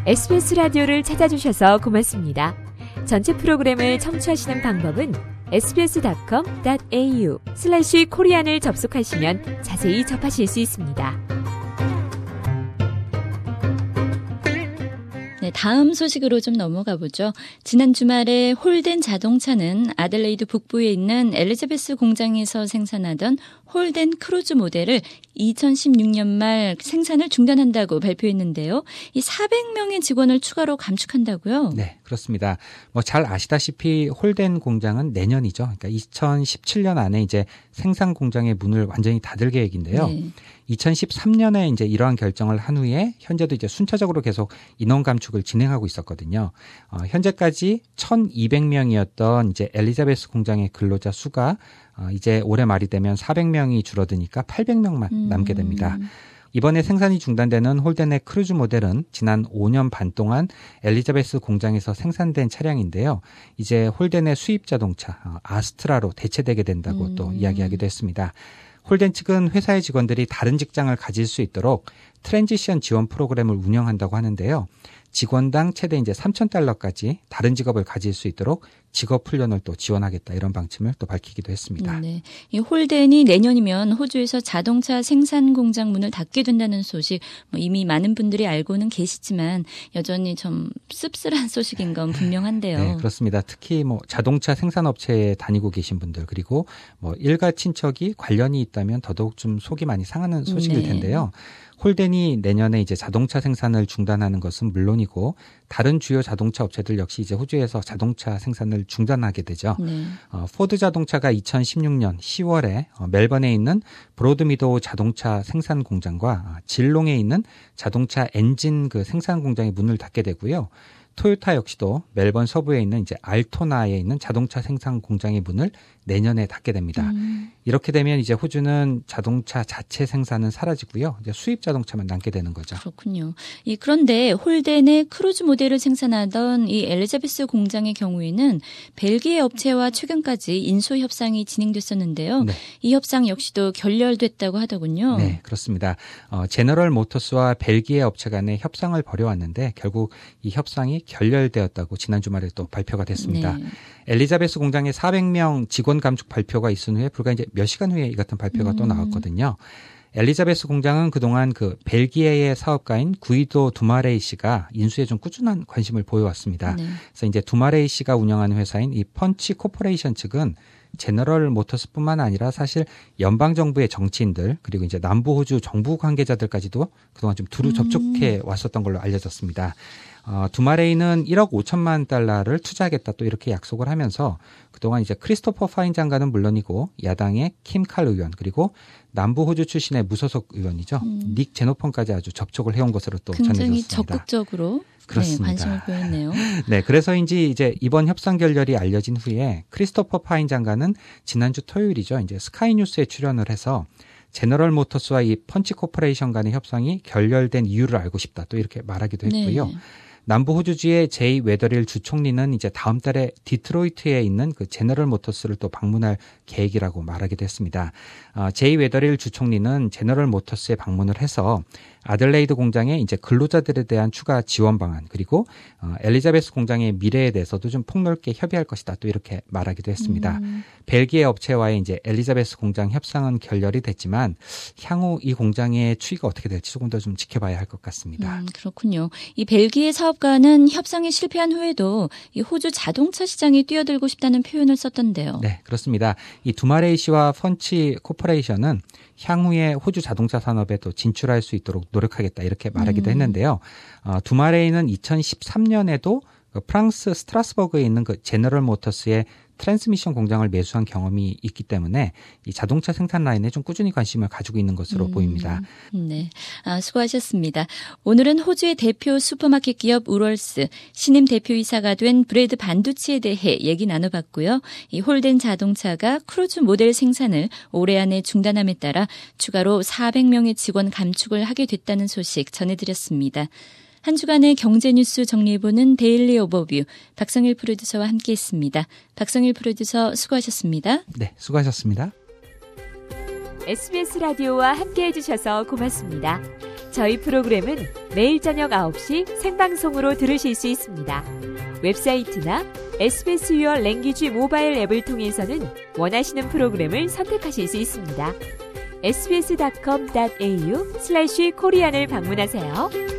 SBS 라디오를 찾아주셔서 고맙습니다. 전체 프로그램을 청취하시는 방법은 sbs.com.au/korean을 접속하시면 자세히 접하실 수 있습니다. 네, 다음 소식으로 좀 넘어가 보죠. 지난 주말에 홀덴 자동차는 아들레이드 북부에 있는 엘리자베스 공장에서 생산하던 홀덴 크루즈 모델을 2016년 말 생산을 중단한다고 발표했는데요. 이 400명의 직원을 추가로 감축한다고요? 네, 그렇습니다. 잘 아시다시피 홀덴 공장은 내년이죠. 그러니까 2017년 안에 이제 생산 공장의 문을 완전히 닫을 계획인데요. 네. 2013년에 이제 이러한 결정을 한 후에 현재도 이제 순차적으로 계속 인원 감축을 진행하고 있었거든요. 현재까지 1,200명이었던 이제 엘리자베스 공장의 근로자 수가 이제 올해 말이 되면 400명이 줄어드니까 800명만 남게 됩니다. 이번에 생산이 중단되는 홀덴의 크루즈 모델은 지난 5년 반 동안 엘리자베스 공장에서 생산된 차량인데요. 이제 홀덴의 수입 자동차 아스트라로 대체되게 된다고 또 이야기하기도 했습니다. 홀덴 측은 회사의 직원들이 다른 직장을 가질 수 있도록 트랜지션 지원 프로그램을 운영한다고 하는데요. 직원당 최대 이제 $3,000까지 다른 직업을 가질 수 있도록 직업 훈련을 또 지원하겠다 이런 방침을 또 밝히기도 했습니다. 네, 이 홀덴이 내년이면 호주에서 자동차 생산 공장 문을 닫게 된다는 소식 이미 많은 분들이 알고는 계시지만 여전히 좀 씁쓸한 소식인 건 분명한데요. 네, 그렇습니다. 특히 자동차 생산업체에 다니고 계신 분들 그리고 일가 친척이 관련이 있다면 더더욱 좀 속이 많이 상하는 소식일 텐데요. 홀덴이 내년에 이제 자동차 생산을 중단하는 것은 물론이고 다른 주요 자동차 업체들 역시 이제 호주에서 자동차 생산을 중단하게 되죠. 네. 포드 자동차가 2016년 10월에 멜번에 있는 브로드미도우 자동차 생산 공장과 질롱에 있는 자동차 엔진 그 생산 공장의 문을 닫게 되고요. 토요타 역시도 멜번 서부에 있는 이제 알토나에 있는 자동차 생산 공장의 문을 내년에 닫게 됩니다. 이렇게 되면 이제 호주는 자동차 자체 생산은 사라지고요. 이제 수입 자동차만 남게 되는 거죠. 그렇군요. 그런데 홀덴의 크루즈 모델을 생산하던 이 엘리자베스 공장의 경우에는 벨기에 업체와 최근까지 인수 협상이 진행됐었는데요. 네. 이 협상 역시도 결렬됐다고 하더군요. 네, 그렇습니다. 제너럴 모터스와 벨기에 업체 간의 협상을 벌여왔는데 결국 이 협상이 결렬되었다고 지난 주말에 또 발표가 됐습니다. 네. 엘리자베스 공장의 400명 직원 감축 발표가 있은 후에 불과 이제 몇 시간 후에 이 같은 발표가 또 나왔거든요. 엘리자베스 공장은 그동안 그 벨기에의 사업가인 구이도 두마레이 씨가 인수에 좀 꾸준한 관심을 보여왔습니다. 네. 그래서 이제 두마레이 씨가 운영하는 회사인 이 펀치 코퍼레이션 측은 제너럴 모터스뿐만 아니라 사실 연방 정부의 정치인들 그리고 이제 남부 호주 정부 관계자들까지도 그동안 좀 두루 접촉해 왔었던 걸로 알려졌습니다. 두마레이는 1억 5천만 달러를 투자하겠다 또 이렇게 약속을 하면서 그동안 이제 크리스토퍼 파인 장관은 물론이고 야당의 킴 칼 의원 그리고 남부 호주 출신의 무소속 의원이죠. 닉 제노펀까지 아주 접촉을 해온 것으로 또 전해졌습니다. 굉장히 적극적으로 그렇습니다. 네, 관심을 보였네요. 네, 그래서인지 이제 이번 협상 결렬이 알려진 후에 크리스토퍼 파인 장관은 지난주 토요일이죠. 이제 스카이 뉴스에 출연을 해서 제너럴 모터스와 이 펀치 코퍼레이션 간의 협상이 결렬된 이유를 알고 싶다 또 이렇게 말하기도 했고요. 네. 남부 호주주의 제이 웨더릴 주총리는 이제 다음 달에 디트로이트에 있는 그 제너럴 모터스를 또 방문할 계획이라고 말하기도 했습니다. 제이 웨더릴 주총리는 제너럴 모터스에 방문을 해서 아들레이드 공장의 이제 근로자들에 대한 추가 지원 방안 그리고 엘리자베스 공장의 미래에 대해서도 좀 폭넓게 협의할 것이다 또 이렇게 말하기도 했습니다. 벨기에 업체와의 이제 엘리자베스 공장 협상은 결렬이 됐지만 향후 이 공장의 추이가 어떻게 될지 조금 더 좀 지켜봐야 할 것 같습니다. 그렇군요. 이 벨기에 사업가는 협상에 실패한 후에도 이 호주 자동차 시장에 뛰어들고 싶다는 표현을 썼던데요. 네, 그렇습니다. 이 두마레이 씨와 펀치 코퍼레이션은 향후에 호주 자동차 산업에 또 진출할 수 있도록 노력하겠다 이렇게 말하기도 했는데요. 두마레이는 2013년에도 프랑스 스트라스버그에 있는 그 제너럴 모터스의 트랜스미션 공장을 매수한 경험이 있기 때문에 이 자동차 생산 라인에 좀 꾸준히 관심을 가지고 있는 것으로 보입니다. 네, 수고하셨습니다. 오늘은 호주의 대표 슈퍼마켓 기업 우럴스 신임 대표이사가 된 브래드 반두치에 대해 얘기 나눠봤고요. 이 홀덴 자동차가 크루즈 모델 생산을 올해 안에 중단함에 따라 추가로 400명의 직원 감축을 하게 됐다는 소식 전해드렸습니다. 한 주간의 경제 뉴스 정리해보는 데일리 오버뷰 박성일 프로듀서와 함께했습니다. 박성일 프로듀서 수고하셨습니다. 네, 수고하셨습니다. SBS 라디오와 함께해 주셔서 고맙습니다. 저희 프로그램은 매일 저녁 9시 생방송으로 들으실 수 있습니다. 웹사이트나 SBS Your Language 모바일 앱을 통해서는 원하시는 프로그램을 선택하실 수 있습니다. sbs.com.au/korean을 방문하세요.